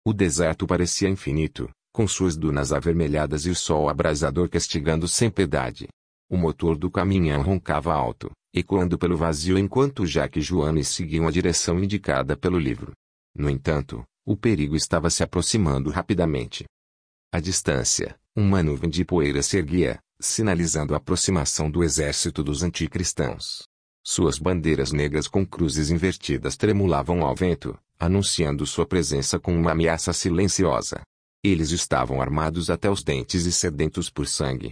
O deserto parecia infinito, com suas dunas avermelhadas e o sol abrasador castigando sem piedade. O motor do caminhão roncava alto, ecoando pelo vazio enquanto Jack e Joanne seguiam a direção indicada pelo livro. No entanto, o perigo estava se aproximando rapidamente. À distância, uma nuvem de poeira se erguia, sinalizando a aproximação do exército dos anticristãos. Suas bandeiras negras com cruzes invertidas tremulavam ao vento, anunciando sua presença com uma ameaça silenciosa. Eles estavam armados até os dentes e sedentos por sangue,